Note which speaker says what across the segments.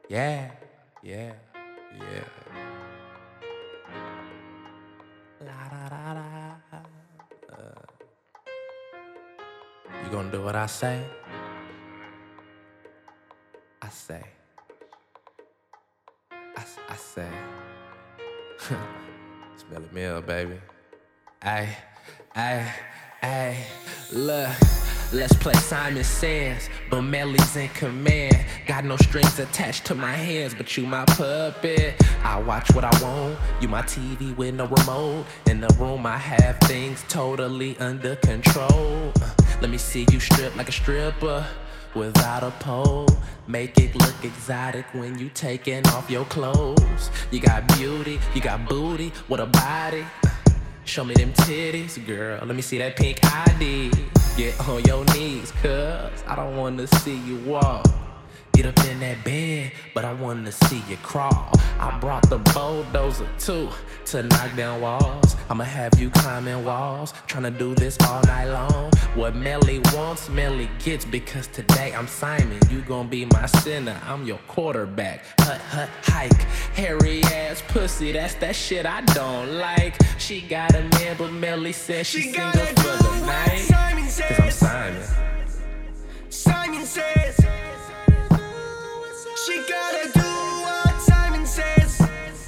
Speaker 1: Yeah, yeah, yeah. La da da da. You gonna do what I say? I say. I say. It's Melly Mill, baby. Ay, look. Let's play Simon Says, but Melly's in command. Got no strings attached to my hands, but you my puppet. I watch what I want, you my TV with no remote. In the room I have things totally under control. Let me see you strip like a stripper without a pole. Make it look exotic when you taking off your clothes. You got beauty, you got booty, what a body. Show me them titties, girl, let me see that pink ID. Get on your knees, cuz I don't wanna see you walk. Get up in that bed, but I wanna see you crawl. I brought the bulldozer too, to knock down walls. I'ma have you climbing walls, tryna do this all night long. What Melly wants, Melly gets, because today I'm Simon. You gon' be my center, I'm your quarterback. Hut, hike, hairy ass pussy, that's that shit I don't like. She got a man, but Melly says she's single for the night. Cause I'm Simon.
Speaker 2: Simon says she gotta do what Simon says.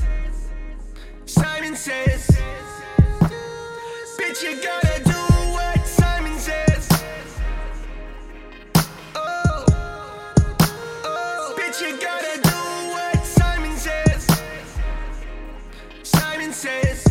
Speaker 2: Simon says, bitch, you gotta do what Simon says. Oh, bitch, you gotta do what Simon says. Simon says.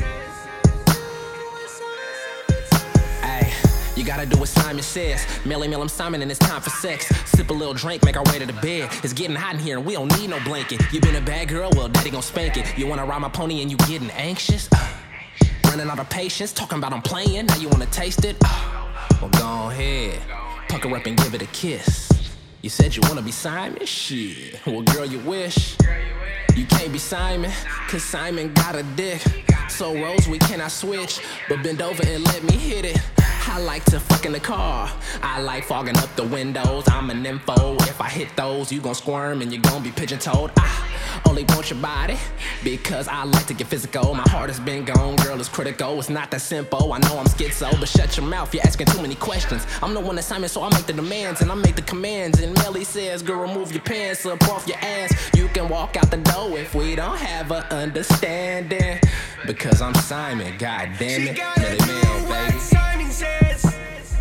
Speaker 1: You gotta do what Simon says. Melly Mill, I'm Simon and it's time for sex. Sip a little drink, make our way to the bed. It's getting hot in here and we don't need no blanket. You been a bad girl, well daddy gon' spank it. You wanna ride my pony and you getting anxious? Running out of patience, talking about I'm playing, now you wanna taste it? Well go ahead, pucker up and give it a kiss. You said you wanna be Simon? Shit, well girl you wish. You can't be Simon, cause Simon got a dick. So Rose, we cannot switch, but bend over and let me hit it. I like to fuck in the car, I like fogging up the windows. I'm an info, if I hit those, you gon' squirm and you gon' be pigeon-toed. I only want your body, because I like to get physical. My heart has been gone, girl, it's critical. It's not that simple, I know I'm schizo, but shut your mouth, you're asking too many questions. I'm the one that's Simon, so I make the demands and I make the commands. And Melly says, girl, remove your pants up off your ass. You can walk out the door if we don't have an understanding. Because I'm Simon, god damn it, Melly Mill, baby.
Speaker 2: Simon says.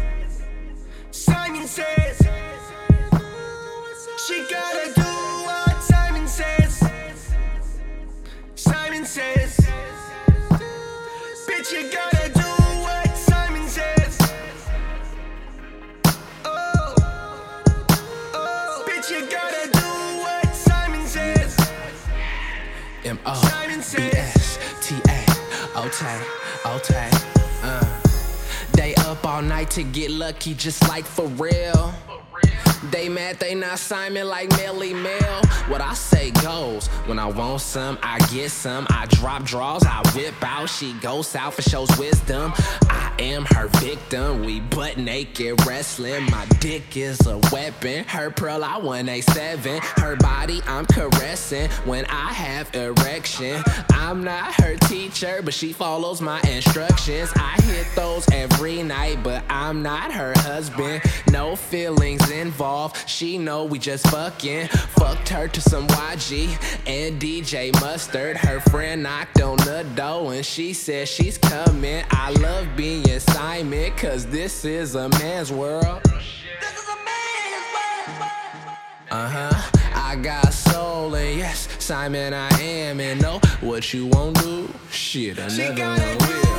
Speaker 2: Simon says. She gotta do what Simon says. Simon says. Bitch, you gotta do what Simon says. Oh, bitch, you gotta do what Simon says.
Speaker 1: M-O-B-S-T-A-O-T. They up all night to get lucky, just like for real. They mad they not Simon like Melly Mill. What I say goes. When I want some, I get some. I drop draws, I whip out. She goes south and shows wisdom. I am her victim. We butt naked wrestling. My dick is a weapon. Her pearl, I 187. Her body, I'm caressing. When I have erection, I'm not her teacher, but she follows my instructions. I hit those every night, but I'm not her husband. No feelings involved. She know we just fucking. Fucked her to some YG and DJ Mustard. Her friend knocked on the door and she said she's coming. I love being Simon, cause this is a man's world. I got soul and yes, Simon I am. And know what you won't do, shit, another one will.